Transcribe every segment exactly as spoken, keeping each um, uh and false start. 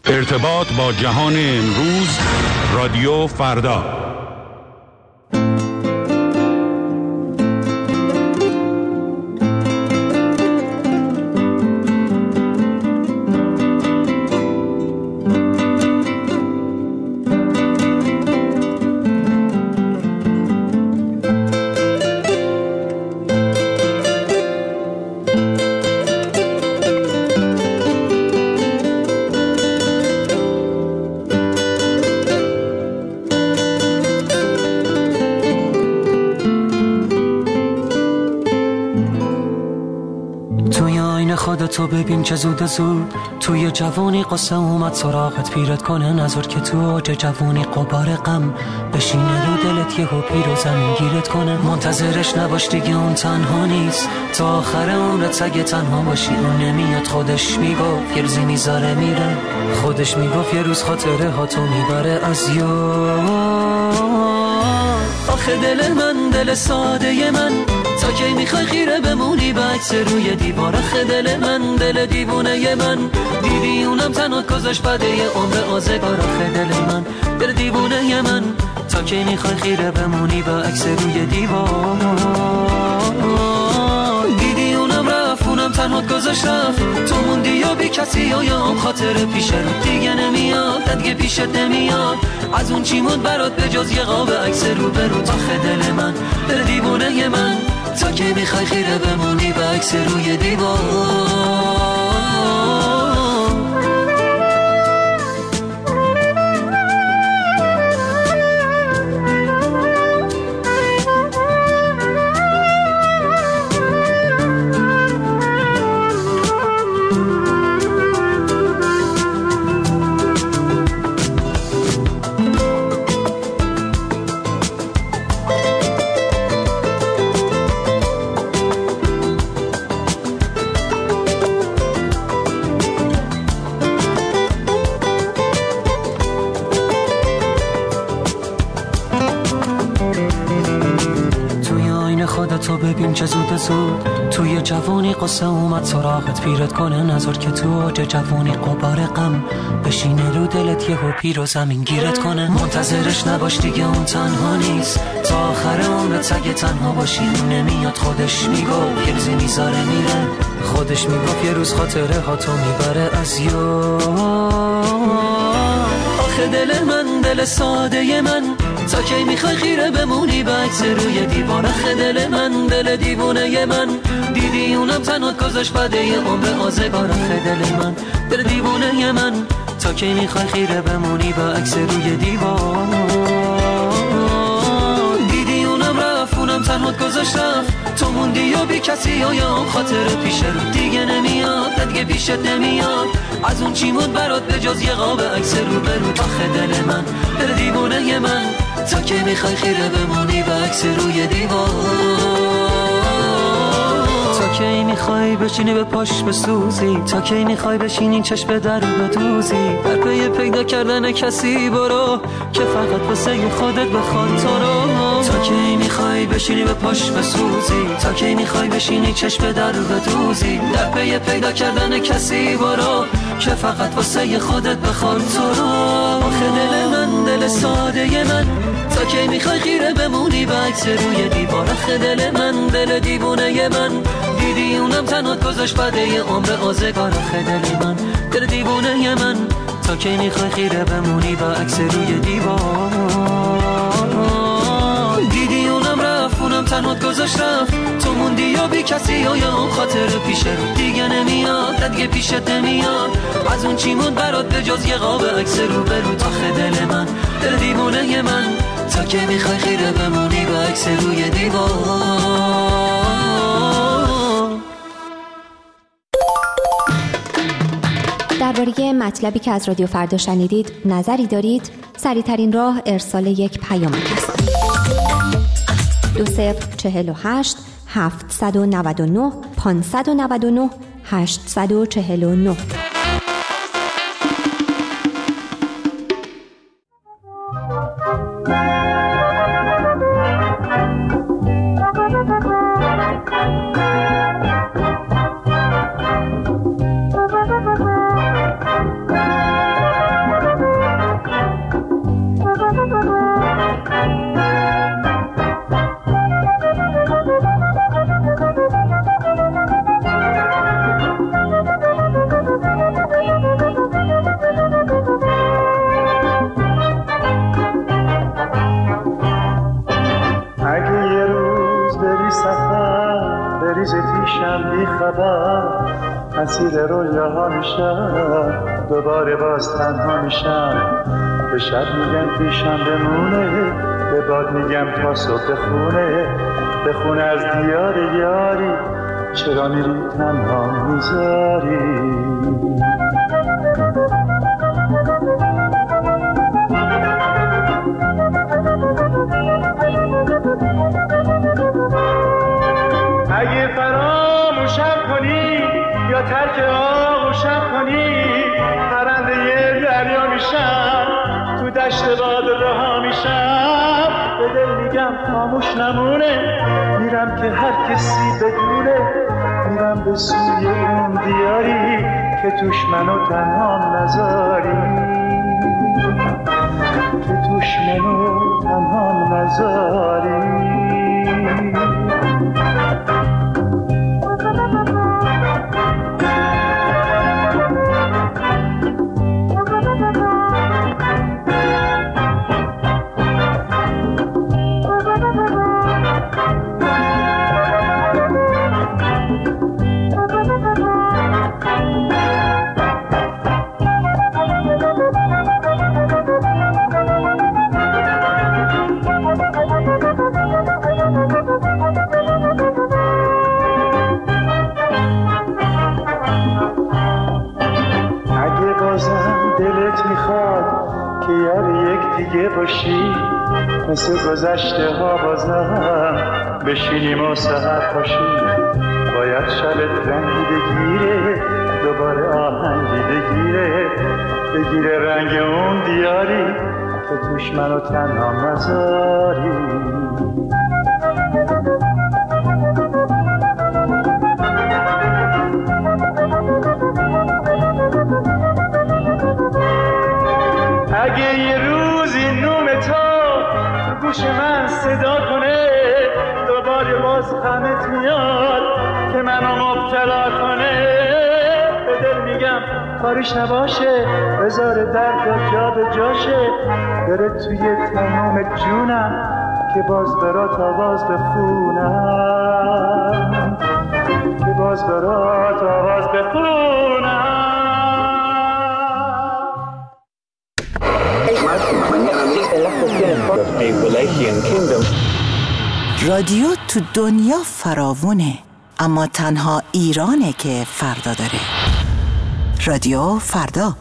ارتباط با جهان امروز، رادیو فردا. تو ببین چه زود زود توی جوانی قصه اومد سراغت، پیرت کنه نظر که تو اوج جوانی قبار غم بشینه رو دلت، یهو پیر و زمین گیرت کنه. منتظرش نباش دیگه، اون تنها نیست، تا آخر عمرت اگه تنها باشی اون نمیاد. خودش میگفت یه روزی میذاره میره، خودش میگفت یه روز خاطره ها تو میبره از یاد. آخه دل من دل ساده من، تا کی میخوای خیره بمونی به عکس روی دیوار؟ آخه دل من دل دیوونه من، دیدی اونم تنها گذاشت بده یه عمر آزگار. آخه دل من دل دیوونه من، تا کی میخوای خیره بمونی به عکس روی دیوار؟ دیدی اونم رفت، اونم تنها گذاشت رفت، تو موندی یا بی کسی و یا هم خاطر پیش رو دیگه نمیاد، دیگه پیشت نمیاد. از اون چی موند برات به جز یه قاب عکس رو به رو؟ آخه دل من دل دیوونه من، تا که میخوای خیره بمونی به عکس روی دیوار؟ تو ببین چه زود زود توی جوانی قصه اومد سراغت، پیرت کنه نظر که تو اوج جوانی قبار غم بشینه رو دلت، یهو پیر و زمین گیرت کنه. منتظرش نباش دیگه، اون تنها نیست، تا آخر عمرت اگه تنها باشی اون نمیاد. خودش میگفت یه روزی میذاره میره، خودش میگفت یه روز خاطره ها تو میبره از یاد. آخه دل من دل ساده من، تا کی میخوای خیره بمونی به عکس روی دیوار؟ آخه دل من دل دیوونه من، دیدی اونم تنها گذاشت بده یه عمر آزگار. آخه دل من دل دیوونه من، تا کی میخوای خیره بمونی به عکس روی دیوار؟ دیدی اونم رفت، اونم تنها گذاشت رفت، تو موندی یا بی کسی و یا هم خاطر پیش رو دیگه نمیاد، دیگه پیشت نمیاد. از اون چی موند برات به جز یه قاب عکس رو به رو؟ آخه دل من دل دیوونه من، تا که میخوای خیره بمونی به عکس روی دیوار؟ تا کی میخوای بشینی به پاش بسوزی؟ تا کی میخوای بشینی چشم در رو بدوزی؟ در پی پیدا کردن کسی برو که فقط واسه خودت بخواد تو رو. تا کی میخوای بشینی به پاش بسوزی؟ تا کی میخوای بشینی چشم در رو بدوزی؟ در پی پیدا کردن کسی برو که فقط واسه خودت بخواد تو رو. آخه دل من دل ساده من، تا کی میخوای خیره بمونی به عکس روی دیوار؟ آخه دل من دل دیوونه من، دیدی اونم تنها گذاشت بده یه عمر آزگار. آخه دل من دل دیوونه من، تا کی میخوای خیره بمونی به عکس روی دیوار؟ دیدی اونم رفت، اونم تنها گذاشت رفت، تو موندی یا بی کسی و یا هم خاطر پیش رو دیگه نمیاد، دیگه پیشت نمیاد. از اون چی موند برات به جز یه قاب عکس رو به رو؟ آخه دل من دل دیوونه من، تا که میخوای خیره بمونی به عکس روی دیوار؟ درباره مطلبی که از رادیو فردا شنیدید نظری دارید؟ سریع‌ترین راه ارسال یک پیام است. دو صفر چهل و هشت هفتصد و نود و نه پانصد و نود و نه هشتصد و چهل و نه. میشم، دوباره باز تنها میشم. به شب میگم پیشم بمونه، به باد میگم تا صبح خونه. بخونه از دیار یاری، چرا میری تنها میذاری. اگه فراموشم کنی یا ترک آغوشم کنی، پرنده یه دریا میشم، تو دشت باد رها میشم. به دل میگم خاموش نمونه، میرم که هر کسی بدونه. میرم به سوی اون دیاری که توش منو تنها نذاری، که توش منو تنها نذاری. مثل گذشته ها بازم بشینیم و سحر پاشیم. باید شبت رنگی بگیره، دوباره آهنگی بگیره، بگیره رنگ اون دیاری که توش منو تنها نذاری. اگه یه روزی نوم تو گوش من صدا کنه، دوباره باز غمت میاد که منو مبتلا کنه. به دل میگم کاریش نباشه، بذاره درد جا به جاشه. بره توی تمام جونم که باز برات آواز بخونم، که باز برات آواز بخونم. رادیو تو دنیا فراوونه، اما تنها ایرانه که فردا داره. رادیو فردا.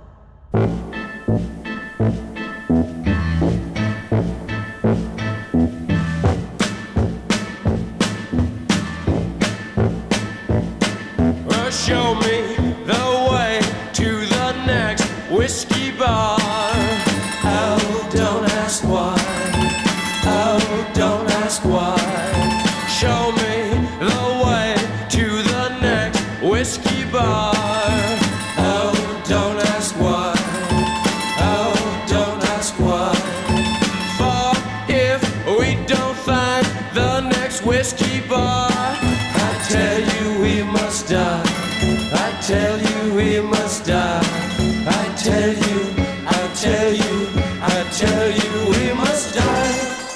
Show me the way to the next whiskey bar. Oh, don't ask why. Oh, don't ask why. Show me the way to the next whiskey bar. Oh, don't ask why. Oh, don't ask why. For if we don't find the next whiskey bar, I tell you we must die. I tell you we must die. I tell you, I tell you, I tell you we must die.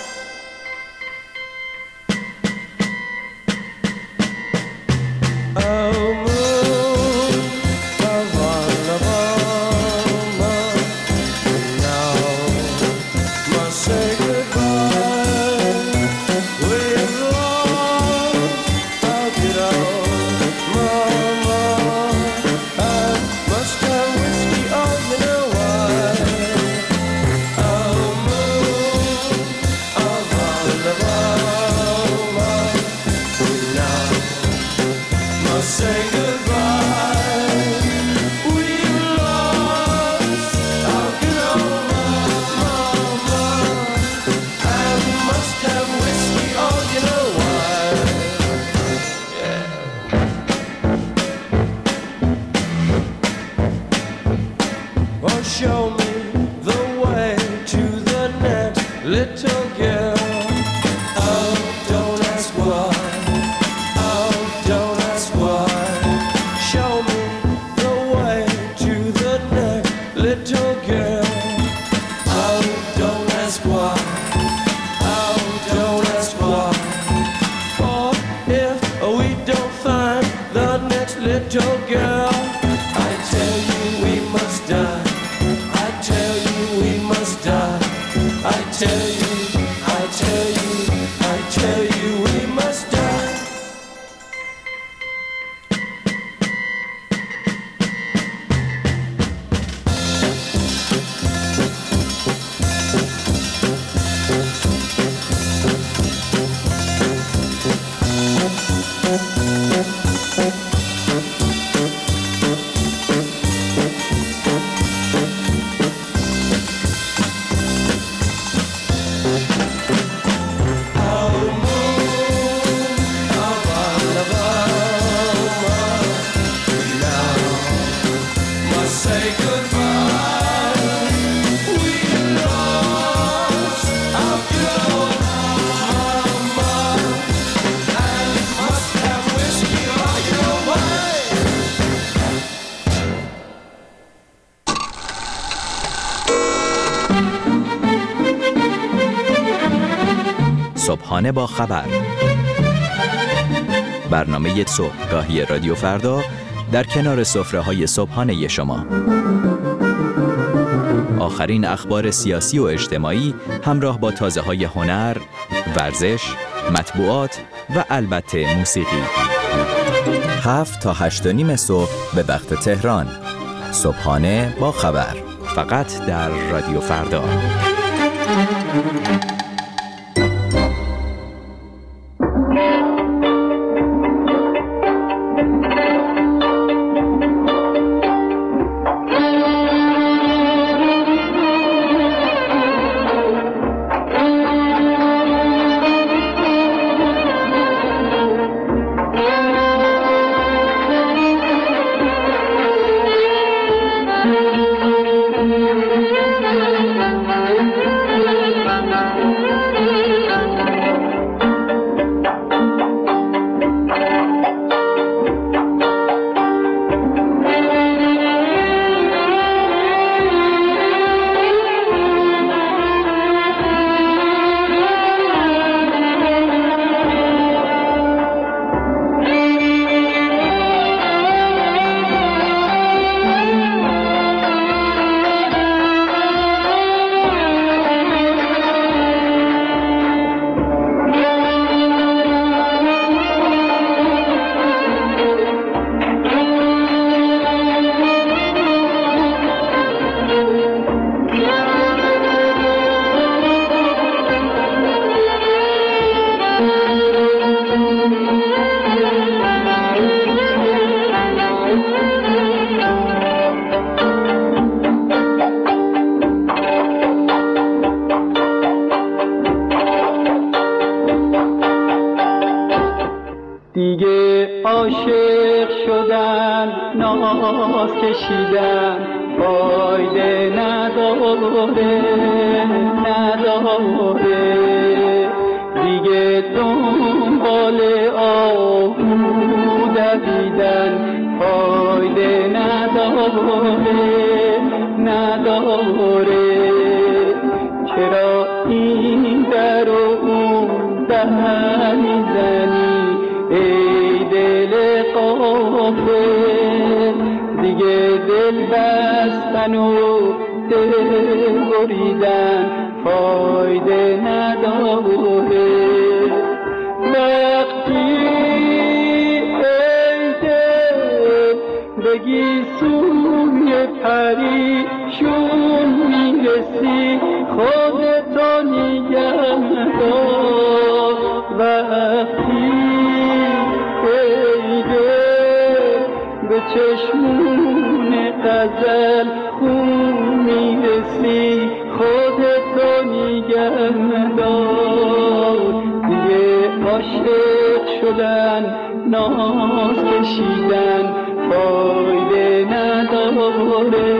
Oh moon, of all of all love, now must say goodbye. We've lost our good old mama. I must have whiskey, oh you know why. Oh moon, of all of all love, now must say goodbye. We've lost our good old mama. I must have whiskey, oh you know why. Yeah. Oh, show me the way to the next little girl. Oh, don't ask why. Oh, don't ask why. Show me the way to the next little girl. Oh, don't ask why. Oh, don't ask why. For if we don't find the next little girl, I we must die. I tell you we must die. I tell you, I tell you, I tell you we must die. صبحانه با خبر، برنامه صبحگاهی رادیو فردا در کنار سفره‌های صبحانه شما. آخرین اخبار سیاسی و اجتماعی همراه با تازه‌های هنر، ورزش، مطبوعات و البته موسیقی. هفت تا هشت و نیم صبح به وقت تهران. صبحانه با خبر، فقط در رادیو فردا. عاشق شدن ناز کشیدن فایده نداره نداره دیگه دنبال آهو دویدن فایده نداره نداره چرا این در و اون در میزنی ای دل غافل دیگه دل بستن و دل بریدن فایده نداره وقتی ای دل بگی سوی پریشون میرسی خودتو نگه دار وقتی ای دل به چشمون غزل خون میرسی خودتو نگه دار دیگه عاشق شدن ناز کشیدن فایده نداره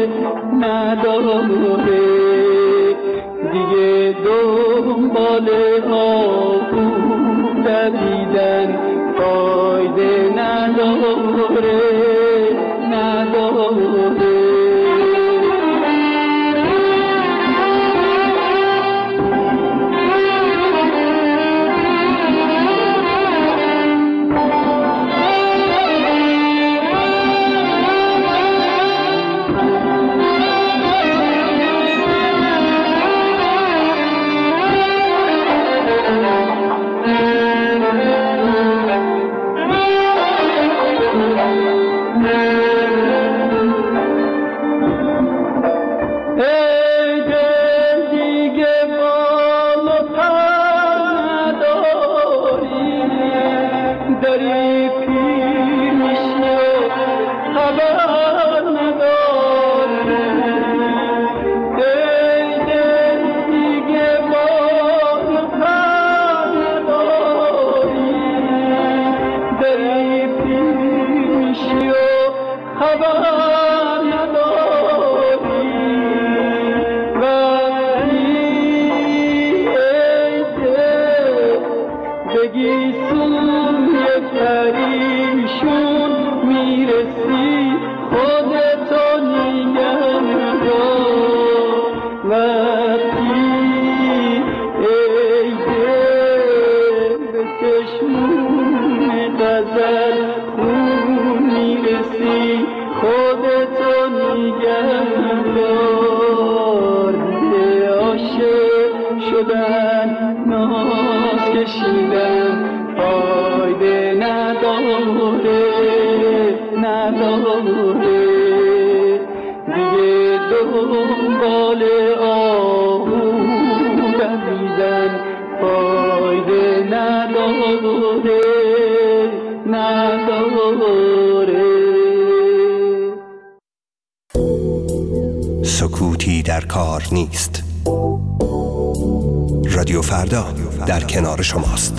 نداره دیگه دنبال آهو دویدن فایده نداره نداره شدن ناز کشیدن فایده نداره نداره دیگه دنبال آهو دویدن فایده نداره نداره. سکوتی در کار نیست. رادیو فردا در کنار شماست.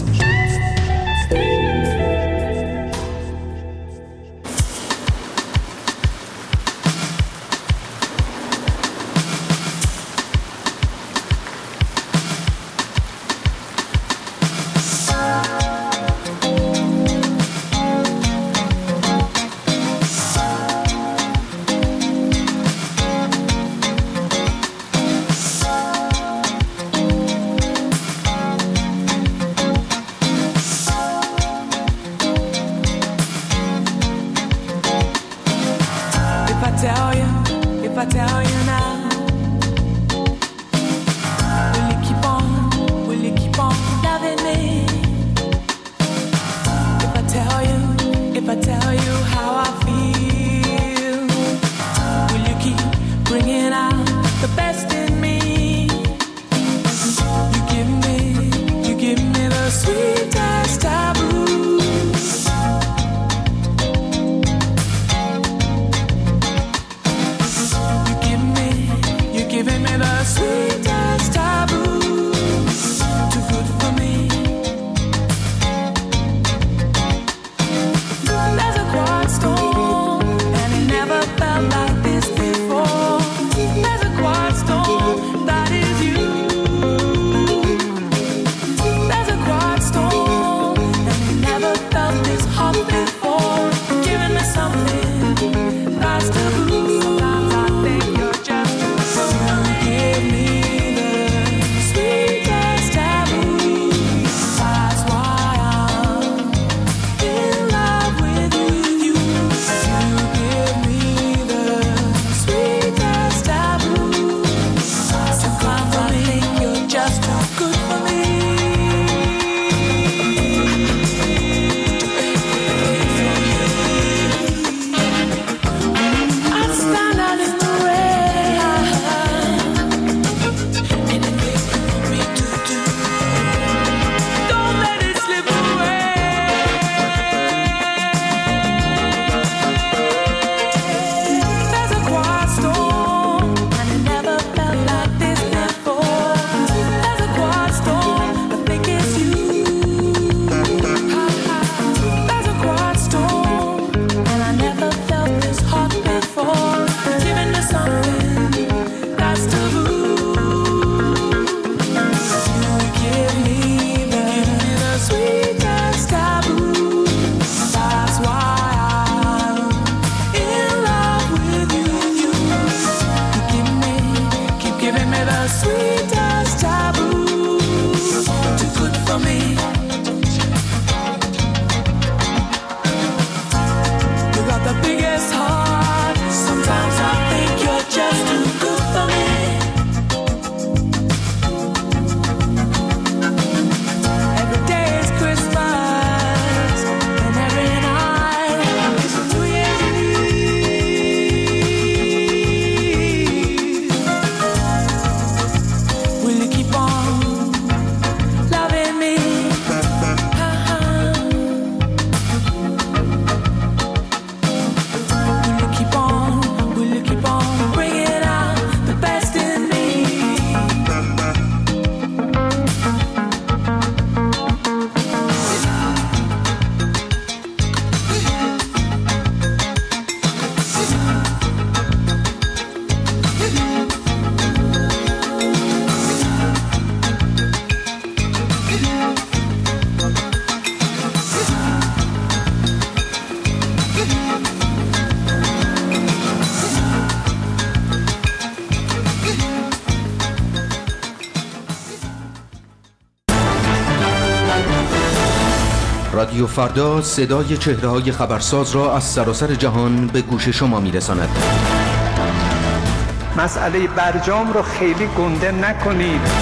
رادیو فردا صدای چهره‌های خبرساز را از سراسر جهان به گوش شما می‌رساند. مسئله برجام رو خیلی گنده نکنید.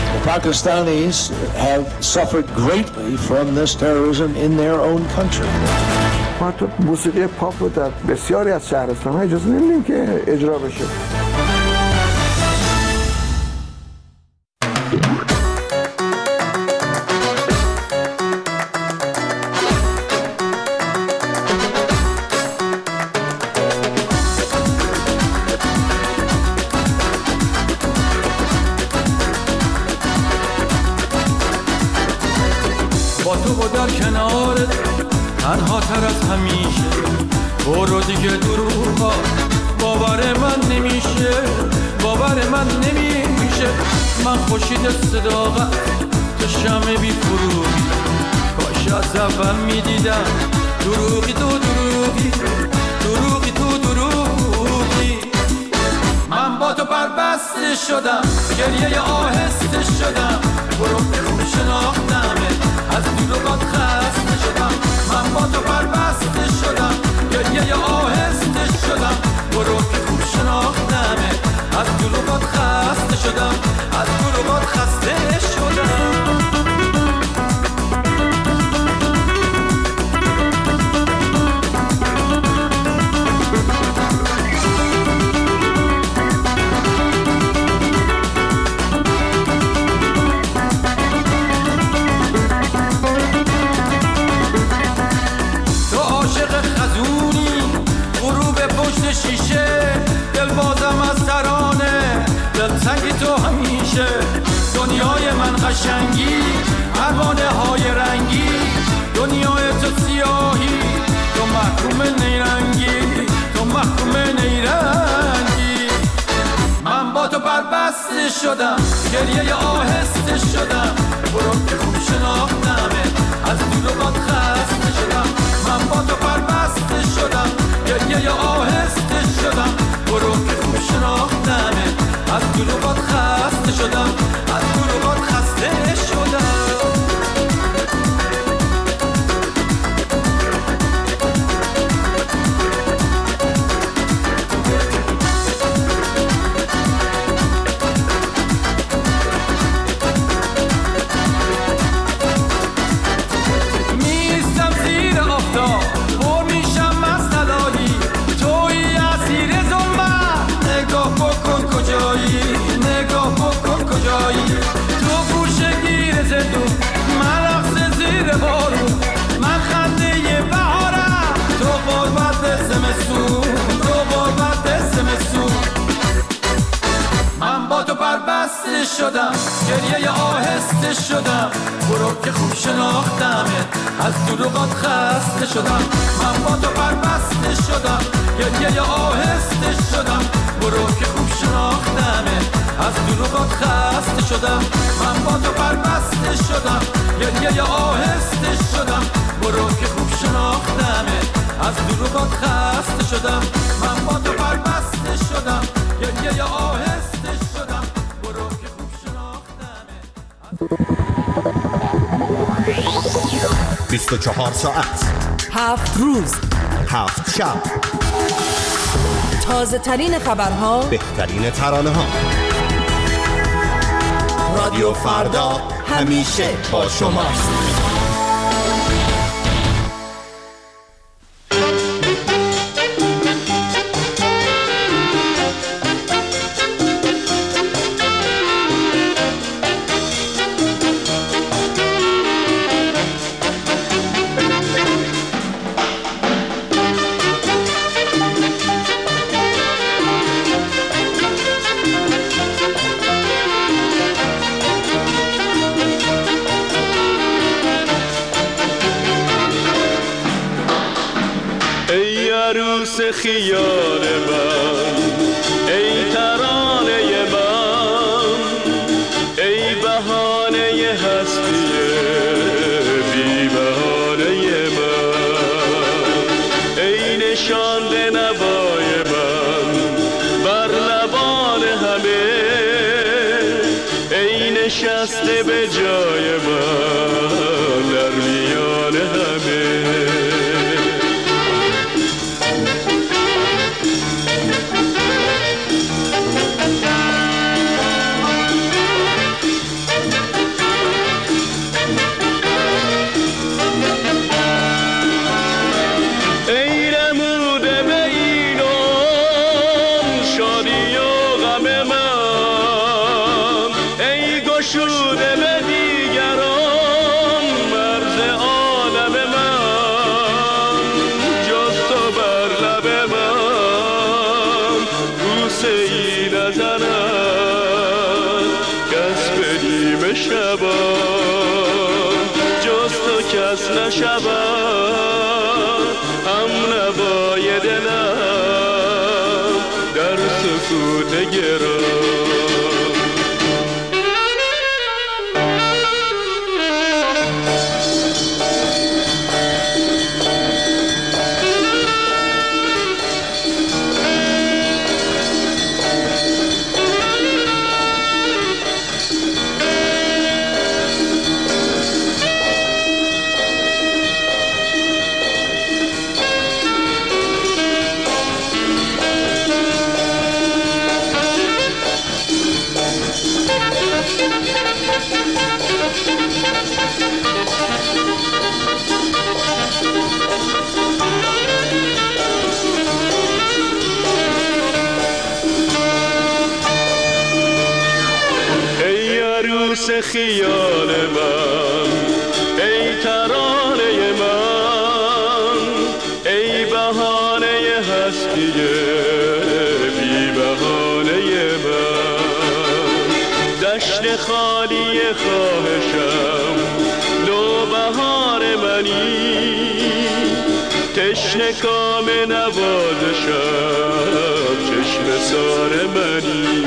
The Pakistanis have suffered greatly from this terrorism in their own country. ما تو موسیقی پاپ رو در بسیاری از شهرستان‌ها اجازه نمیدیم که اجرا بشه. با تو و در کنارت تنها تر از همیشه، برو دیگه دروغا باور من نمیشه، باور من نمیشه. من خورشید صداقت تو شمع بی فروغی، کاش از اول میدیدم دروغی تو دروغی، دروغی تو دروغی. من با تو بربسته شدم، گریه آهسته شدم، برو که خوب شناختمه، از دروغات خسته شدم. من با تو بربسته شدم، گریه آهسته شدم، برو که خوب شناختمه، از دروغات خسته شدم، از دروغات خسته شدم. شیشه دل بازم از ترانه، دل سنگی تو همیشه. دنیای من قشنگی، پروانه های رنگی، دنیای تو سیاهی، تو محکوم نیرنگی، تو محکوم نیرنگی. من با تو بربسته شدم، گریه آهسته شدم، برو که خوب شناختمه، از دروغات خسته شدم. من با تو بربسته شدم، گریه آهسته شدم، برو که خوب شناختمه، از دروغات خسته شدم، از دروغات خسته شدم. تو گوشه گیر زدون، من رقص زیر بارون، من خنده بهارم، تو غربت زمستون، تو غربت زمستون. من با تو بربسته شدم، گریه آهسته شدم، برو که خوب شناختمه، از دروغات خسته شدم. من با تو بربسته شدم، گریه آهسته شدم، برو که خوب شناختمه، از دروغات خسته شدم. من با تو بربسته شدم، گریه آهسته شدم، برو که خوب شناختمه، از دروغات خسته شدم. من با تو بربسته شدم، گریه آهسته شدم، برو که خوب شناختمه. بیست و چهار ساعت، هفت روز، هفت شب، تازه ترین خبرها، بهترین ترانه ها. رادیو فردا همیشه با شماست. خیال من، ای ترانه من، ای بهانه هستی بی بهانه من، ای نشانده نوای من بر لبان همه، ای نشسته به جای من در میان همه. بوسه ای نزند کس به نیمه شبان جز تو کس نشود هم نوای دلم در سکوت گران. خیال من ای ترانه من ای بهانه هستی بی بهانه من دشت خالی خواهشم نوبهار منی تشنه کام نوازشم چشم سار منی.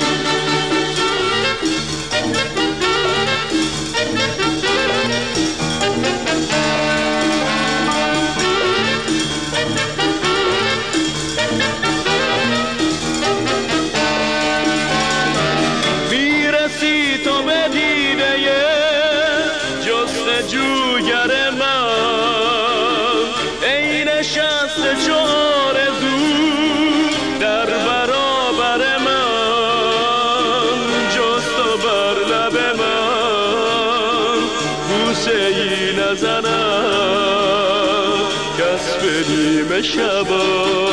شبا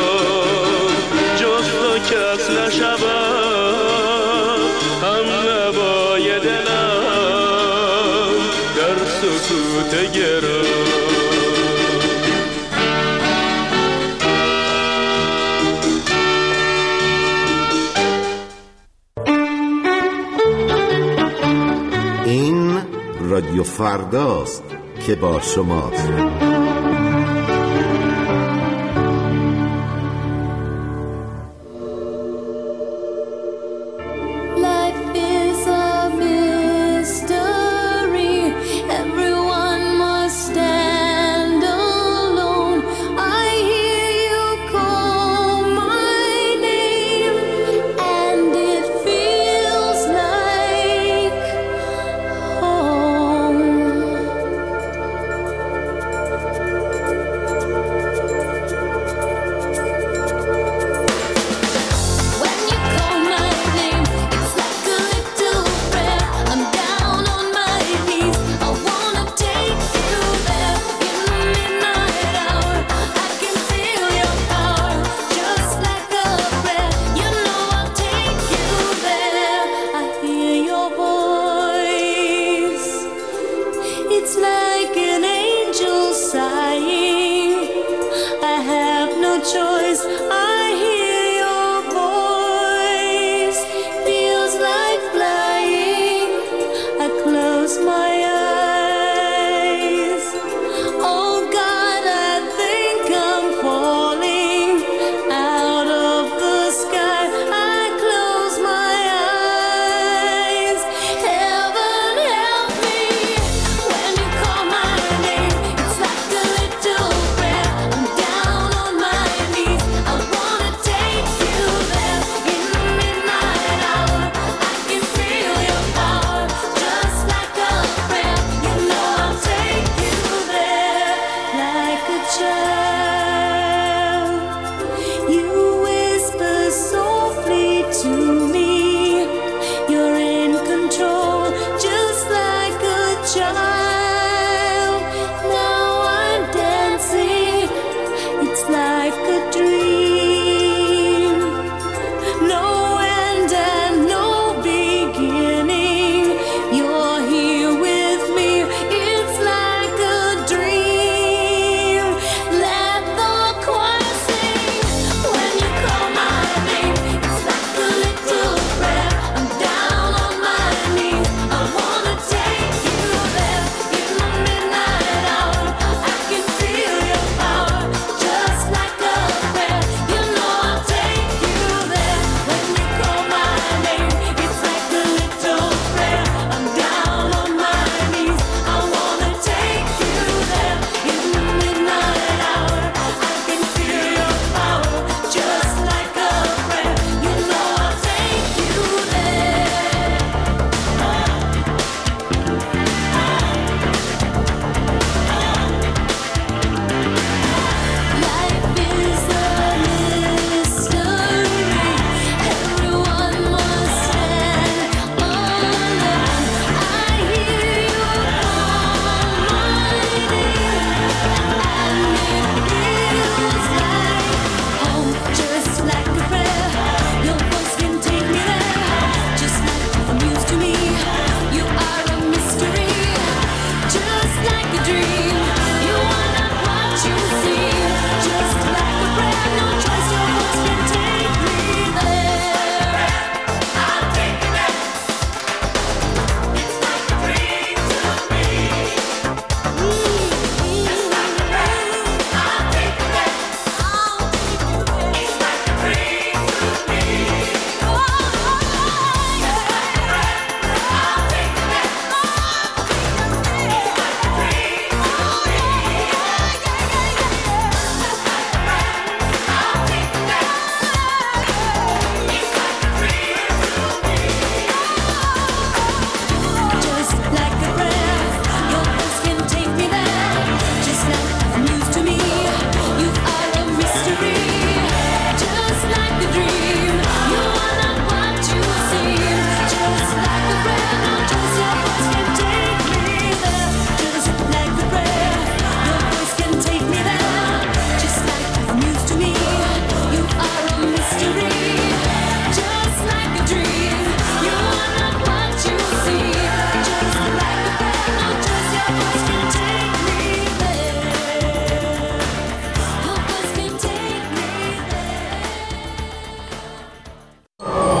جز تو کس نشود هم نوای دلم در سکوت گران. این رادیو فرداست که با شماست.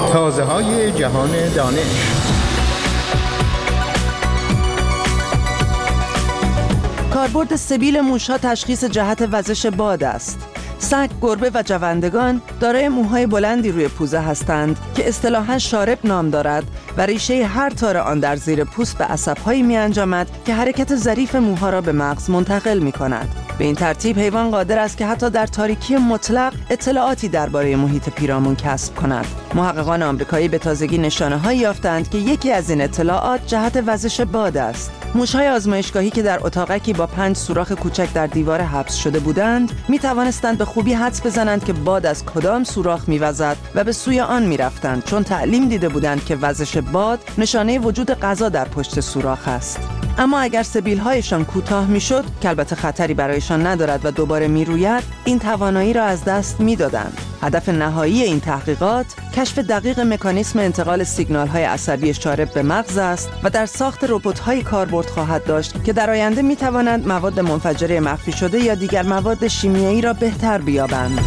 تازه‌های جهان دانش. کاربرد سبیل موش‌ها تشخیص جهت وزش باد است. سگ، گربه و جوندگان دارای موهای بلندی روی پوزه هستند که اصطلاحاً شارب نام دارد و ریشه هر تار آن در زیر پوست به عصب‌هایی می‌انجامد که حرکت ظریف موها را به مغز منتقل می‌کند. به این ترتیب حیوان قادر است که حتی در تاریکی مطلق اطلاعاتی درباره محیط پیرامون کسب کند. محققان آمریکایی به تازگی نشانه‌هایی یافتند که یکی از این اطلاعات جهت وزش باد است. موش‌های آزمایشگاهی که در اتاقکی با پنج سوراخ کوچک در دیوار حبس شده بودند، می‌توانستند به خوبی حدس بزنند که باد از کدام سوراخ می‌وزد و به سوی آن می‌رفتند، چون تعلیم دیده بودند که وزش باد نشانه وجود غذا در پشت سوراخ است. اما اگر سبیل‌هایشان کوتاه می‌شد، که البته خطری برایشان ندارد و دوباره می‌روید، این توانایی را از دست می‌دادند. هدف نهایی این تحقیقات کشف دقیق مکانیسم انتقال سیگنال‌های عصبی شارب به مغز است و در ساخت ربات‌های کاربرد خواهد داشت که در آینده می‌توانند مواد منفجره مخفی شده یا دیگر مواد شیمیایی را بهتر بیابند.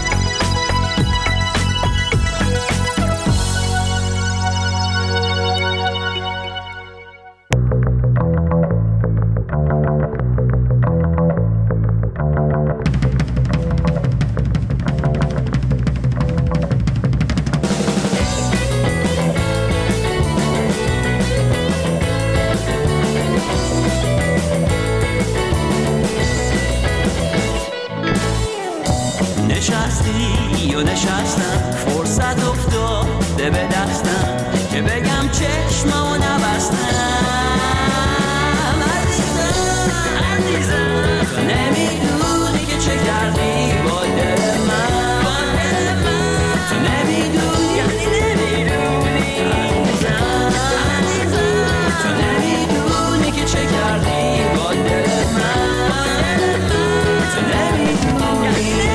نشستی و نشستم، فرصت افتاده به دستم که بگم چشممو نبستم. عزیزم عزیزم تو نمیدونی که چه کردی با دل من، با دل من تو نمیدونی، یعنی نمیدونی. عزیزم عزیزم تو نمیدونی که چه کردی با دل من، تو نمیدونی، یعنی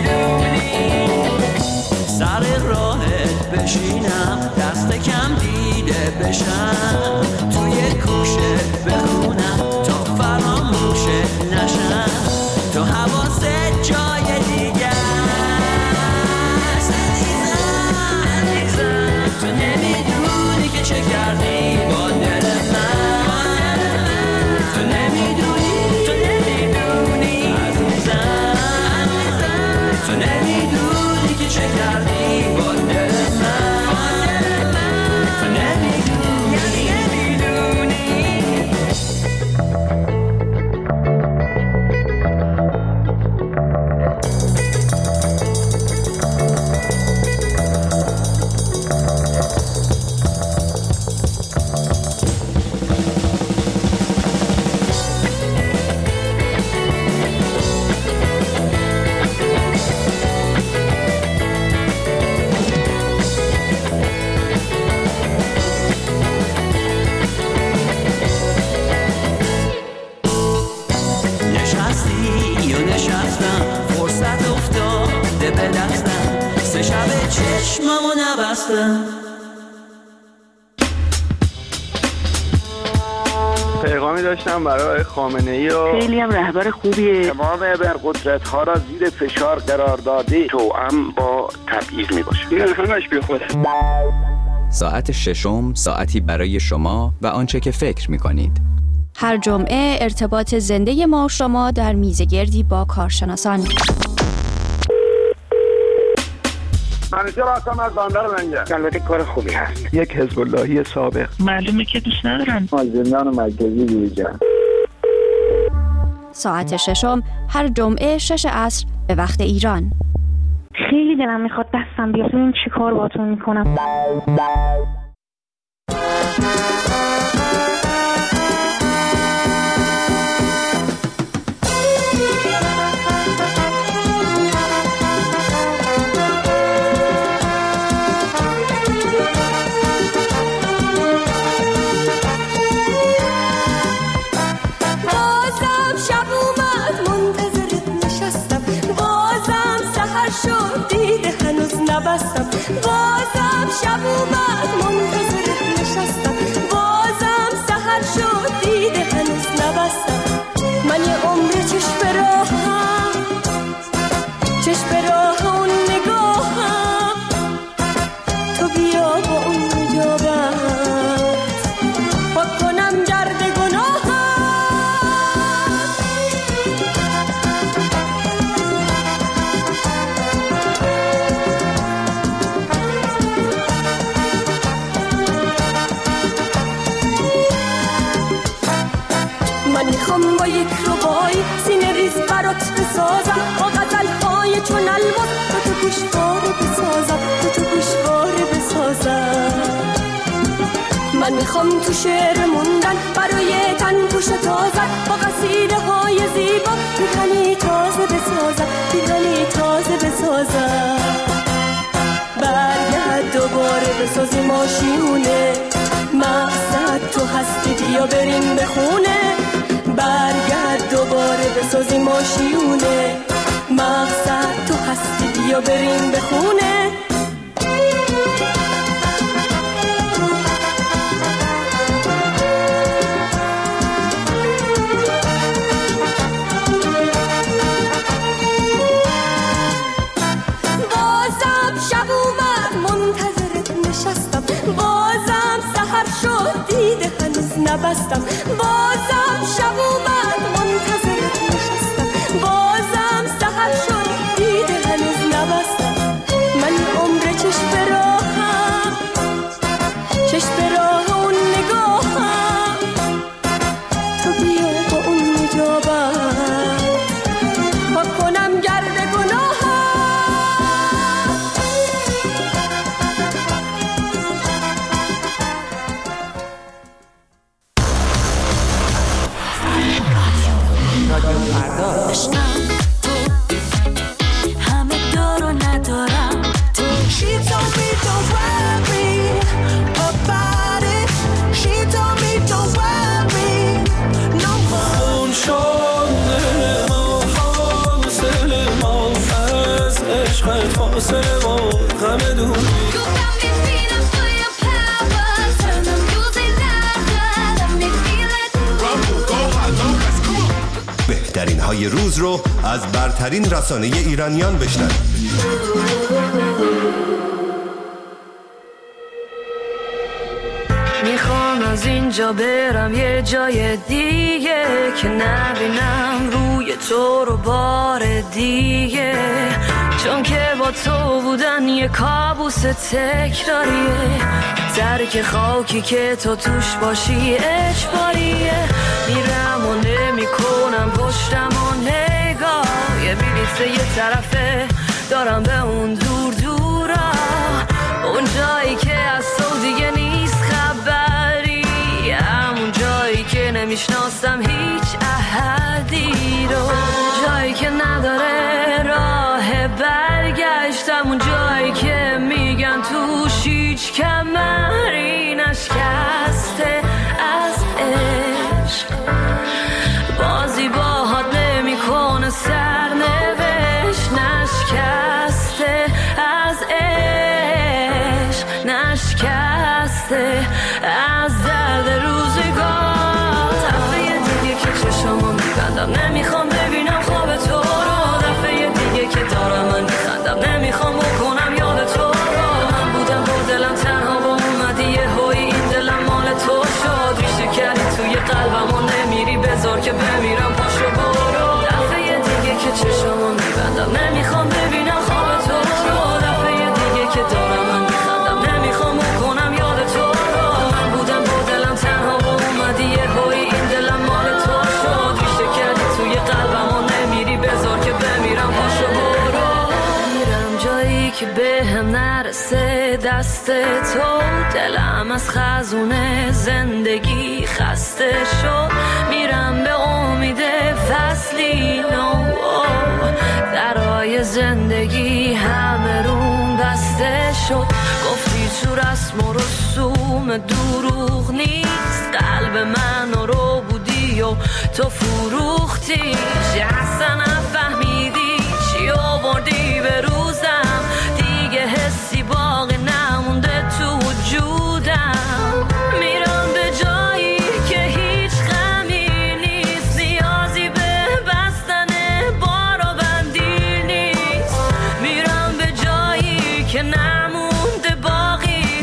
سر راهت بشینم، دست کم دیده بشم، توی کوشت بخونم تا فراموشت نشم، تو حواست جای دیگه است. عزیزم عزیزم تو نمیدونی که چه کردی با دل من، تو نمیدونی، تو نمیدونی. عزیزم عزیزم تو نمیدونی که چه کردی با دل من، تو نمیدونی، نمیدونی. چشممو نبستم. پیغامی داشتم برای خامنه‌ای و خیلی هم رهبر خوبیه. تمام ابرقدرت ها را زیر فشار قرار داده، توأم با تبعیض میباشه. این همش بی خوده. ساعت ششم، ساعتی برای شما و آنچه که فکر میکنید. هر جمعه ارتباط زنده ما و شما در میزگردی با کارشناسان. منیجر هستم از بندر لنگر. البته کار خوبی هست. یک حزب اللهی سابق. معلومه که دوست ندارن. از زندان مرکزی بیرون. ساعت ششم هر جمعه شش عصر به وقت ایران. خیلی دلم میخواد دستم بیاد ببینم چی کار باهاتون میکنم. نبستم بازم شب اومد منتظرت نشستم بازم سحر شد دیده هنوز نبستم من یه عمر چشم به راهم چشم به راه اون نگاهم تو بیا با اون نجابت پاک کنم گرد گناهت. من میخوام با یک ربای سینه ریز برات بسازم، با غزل‌های چون الماس تو تو گوشواره بسازم، تو تو گوشواره بسازم. من میخوام تو شعر موندن برای تن پوش تازه، با قصیده های زیبا پیرهنی تازه بسازم، پیرهنی تازه بسازم. برگرد دوباره بسازی ماشیونه، مقصد تو هستی بیا بریم به خونه. برگرد دوباره بسازی ماشیونه، مقصد تو هستی بیا بریم به خونه. بازم شب اومد منتظرت نشستم، بازم سحر شد دیده هنوز نبستم. بازم شب اومد منتظرت نشستم، بازم سحر شد دیده هنوز نبستم. من عمر چشم به راهم، چشم به راه اون نگاهم، تو بیا با اون نجابت پاک کنم گرد گناهم. همه دارو ندارم تو. She told me don't worry about it. She told me don't worry no more. اون شده ما فاصله ما از عشقت فاصله ما غم دوری. بهترین های روز رو از برترین رسانه ایرانیان بشنوید. میخوام از اینجا برم یه جای دیگه که نبینم روی تو رو بار دیگه، چون که با تو بودن یه کابوس تکراریه. درک خاکی که تو توش باشی اجباریه. میرم و نمی کنم پشتم و نگاه، یه بلیت یه طرفه دارم به اون دور دورا، اون جایی که از تو دیگه نیست خبری، همون جایی که نمیشناسم هیچ احدی رو، جایی که نداره راه برگشت، همون جایی که میگن توش هیچ کمری نشکسته از عشق. بازی باهات نمی کنه سرنوشت، نشکسته از عشق، نشکسته از درد روزگار. دفعه دیگه که چشمو میبندم نمیخوام ببینم خواب تو رو، دفعه دیگه که دارم من میخندم نمیخوام بکنم یاد تو رو. من بودم با دلم تنها و اومدی یه هوی این دلم مال تو شد، ریشه کردی توی قلبم و نمیری بذار که بمیرم پاشو برو. دفعه دیگه که چشمو میبندم نمیخوام ببینم خواب تو رو، دفعه دیگه که دارم من میخندم نمیخوام بکنم یاد تو رو. من بودم با دلم تنها و اومدی یه هوی این دلم مال تو شد، ریشه کردی توی قلبم و نمیری بذار که بمیرم پاشو برو. میرم جایی که به هم نرسه دست تو، دلم از خزونه زندگی خسته شد. میرم به امید فصلی نو، درای زندگی همه روم بسته شد. گفتی تو رسم و رسوم دروغ نیست، قلب من رو بودی و تو فروختی، اصلا نفهمیدی چی آوردی به روزم، دیگه حسی باقی نمونده تو وجودم. میرم به جایی که هیچ غمی نیست، نیازی به بستن بار و بندی نیست. میرم به جایی که نمونده باقی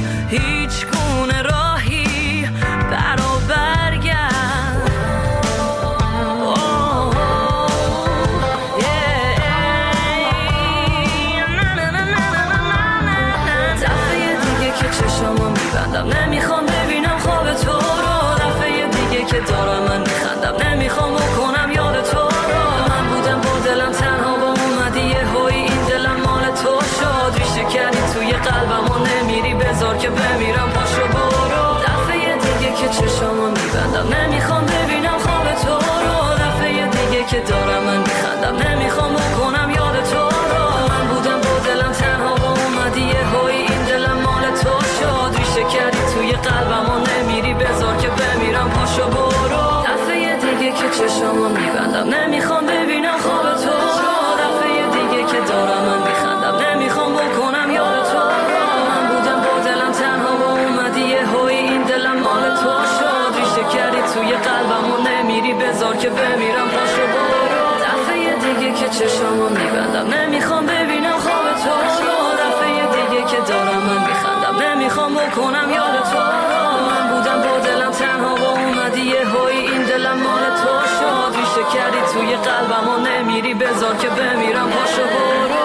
میبندم نمیخوام ببینم خواب تو رو دفعه دیگه که دارم من میخندم نمیخوام بکنم یاد تو رو من بودم با دلم تنها با اومدی یه هوی این دلم مال تو شد ریشه کردی توی قلبم و نمیری بذار که بمیرم پاشو برو دفعه دیگه که چشامو میبندم نمیخوام ببینم خواب تو رو دفعه دیگه که دارم من میخندم نمیخوام بکنم یاد تو رو من بودم با دلم تنها با اومدی یه هوی این دلم مال تو شد ریشه کردی توی قلبم و نمیری بذار که بمیرم پاشو برو دفعه دیگه که چشامو میبندم نمیخوام ببینم خواب تو رو دفعه دیگه که دارم من میخندم نمیخوام بکنم یاد تو رو من بودم با دلم تنها با اومدی یه هوی این دلم مال تو شد ریشه کردی توی قلبم و نمیری بذار که بمیرم پاشو برو دفعه دیگه که چشامو میبندم نمیخوام ببینم خواب تو رو دفعه دیگه که دارم من میخندم نمیخوام بکنم یاد تو رو من بودم با دلم تنها با اومدی یه هوی این دلم مال تو شد ریشه کردی توی قلبم و نمیری بذار که بمیرم پاشو برو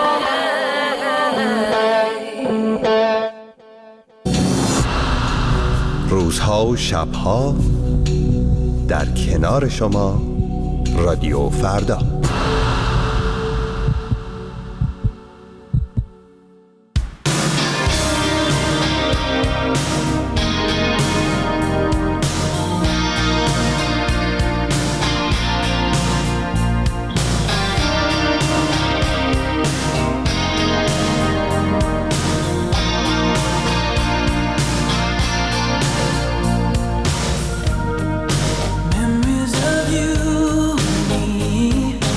روزها و شبها در کنار شما رادیو فردا. Memories of you and me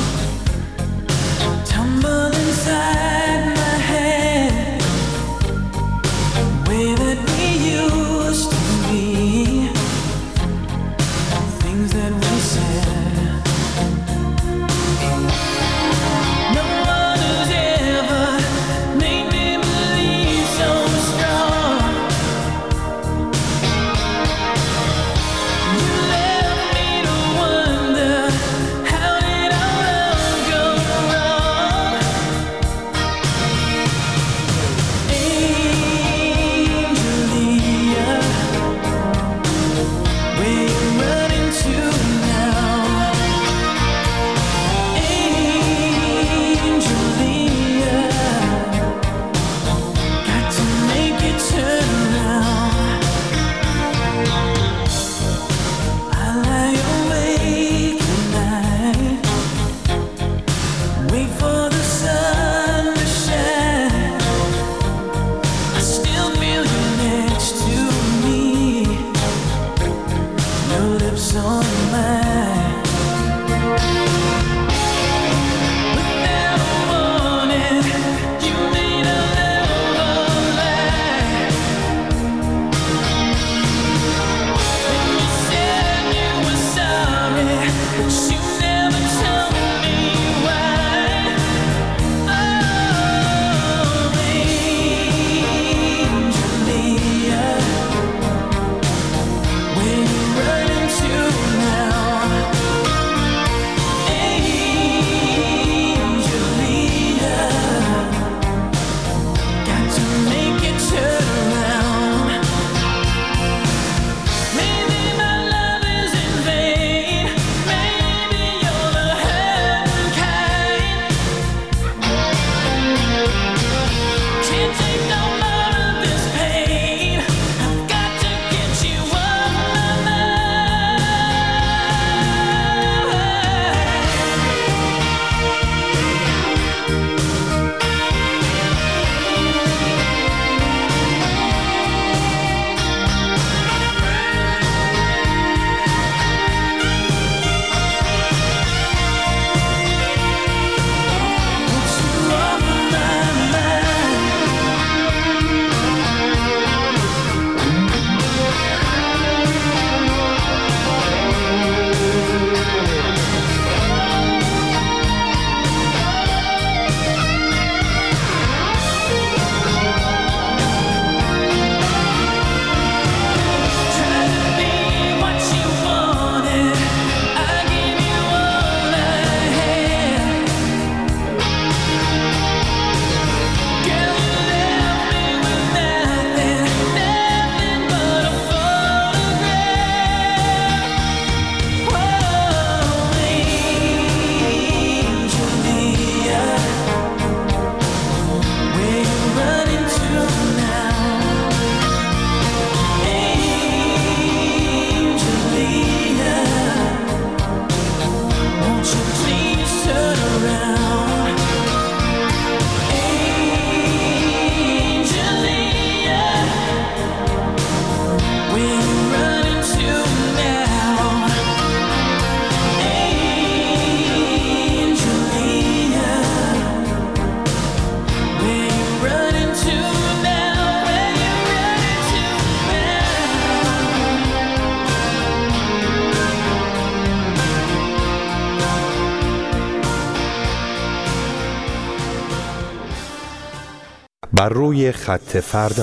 بر روی خط فردا.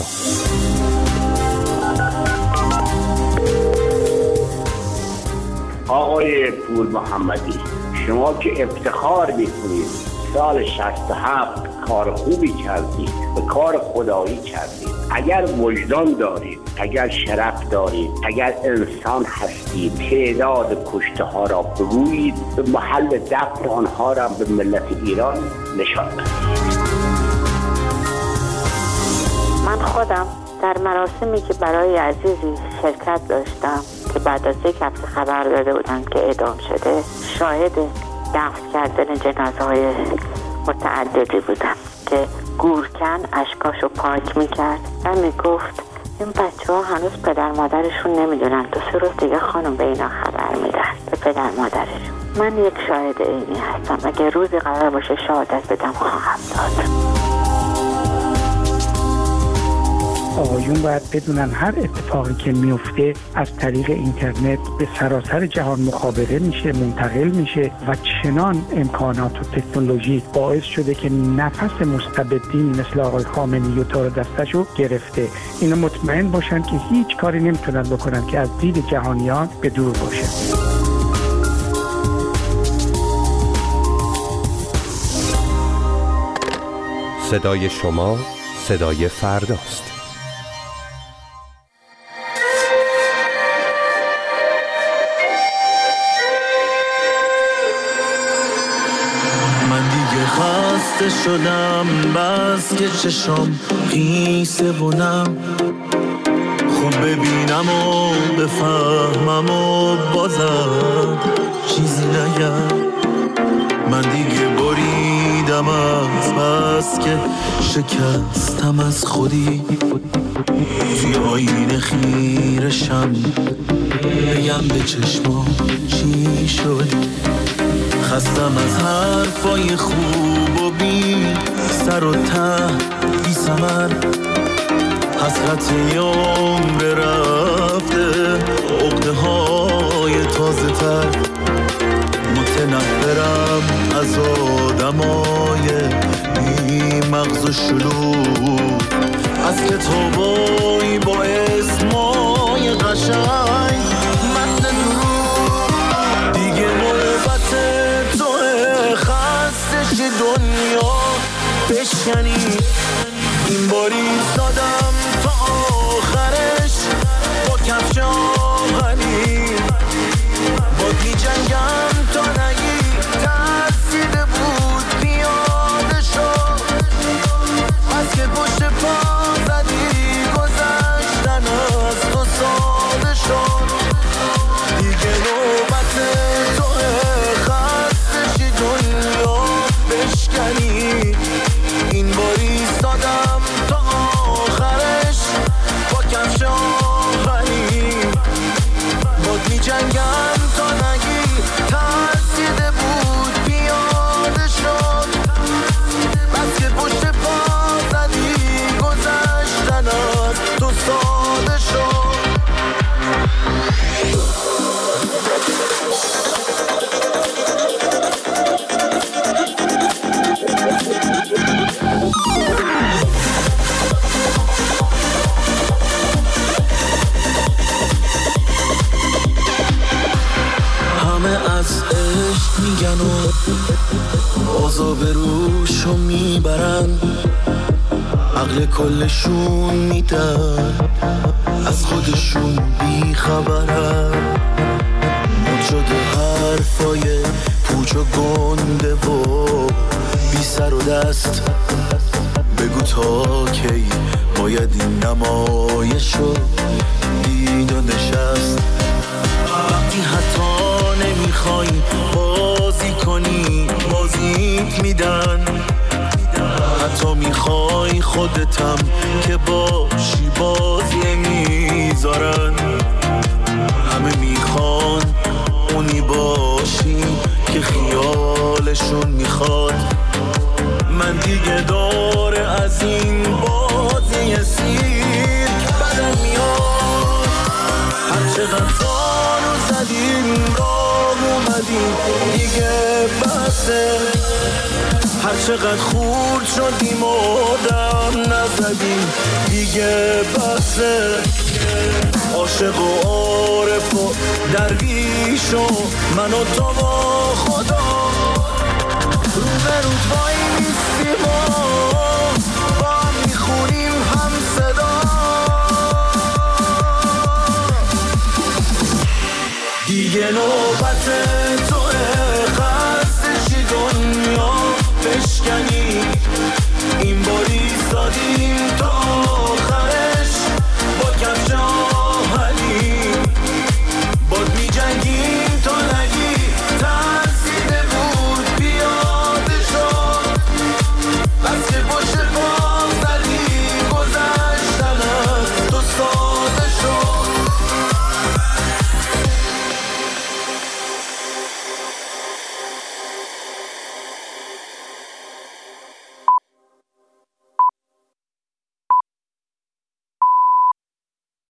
آقای پور محمدی، شما که افتخار میکنید سال شصت و هفت کار خوبی کردید و کار خدایی کردید. اگر وجدان دارید، اگر شرف دارید، اگر انسان هستید، تعداد کشته ها را بگویید، به محل دفن آنها را به ملت ایران نشان دهید. من خودم در مراسمی که برای عزیزی شرکت داشتم که بعد از یک هفته خبر داده بودن که اعدام شده، شاهد دفن کردن جنازه های متعددی بودم که گورکن اشکاشو پاک میکرد و میگفت این بچه ها هنوز پدر مادرشون نمیدونن، دو سه روز دیگه خانم به اینا خبر میدن، به پدر مادرشون. من یک شاهد اینی هستم، اگه روزی قرار باشه شهادت بدم خواهم داد. آقایون باید بدونن هر اتفاقی که میفته از طریق اینترنت به سراسر جهان مخابره میشه، منتقل میشه و چنان امکانات و تکنولوژی باعث شده که نفس مستبدین مثل آقای خامنه‌ای و تار دستشو گرفته. اینا مطمئن باشن که هیچ کاری نمیتونن بکنن که از دید جهانیان به دور باشه. صدای شما صدای فرداست. خسته شدم بس که چشم قیسه بونم، خوب ببینم و بفهمم و بازم چیزی نگم. من دیگه بریدم از بس که شکستم از خودی، توی آینه خیرشم بگم به چشمام چی شد. خستم از حرفای خوب و بی سر و ته بی ثمر، حسرت عمر رفته عقده های تازه تر. متنفرم از آدمای بی مغز و شلوغ، از کتابای با اسمای قشنگ متن دروغ. دیگه نوبت خستش دنیا بشکنی، این باری زدم تا آخرش با کفش آهنی. با بی جنگم تا نگی ترسیده بود پیاده شد، از که پشت پا زدی گذشتن از تو ساده شد. دیگه نوبت دنیا بشکنی، این باری ایستادم تا آخرش با کفش آهنی. باد می جنگم تا نگی ترسیده بود پیاده شد، بس که پشت پا زدی گذشتن از تو ساده شد. میگن و عذاب روشو میبرن، عقل کلشون میدن، از خودشون بیخبرن. مد شده حرفای پوچ و گنده و بی سر و دست، بگو تا کی باید این نمایشو دید و نشست. وقتی حتی نمیخوای بازی کنی بازیت میدن، حتی میخوای خودتم که باشی بازی میذارن. همه میخوان اونی باشی که خیالشون میخواد. من دیگه داره از این بازی سیرک بدم میاد. هر چقدر زارو زدیم راه اومدیم دیگه بسه، هر چقدر خورد شدیم و دم نزدیم دیگه بسه. عاشق و عارف و درویش و من و تو و خدا رو به رو وای نیستیم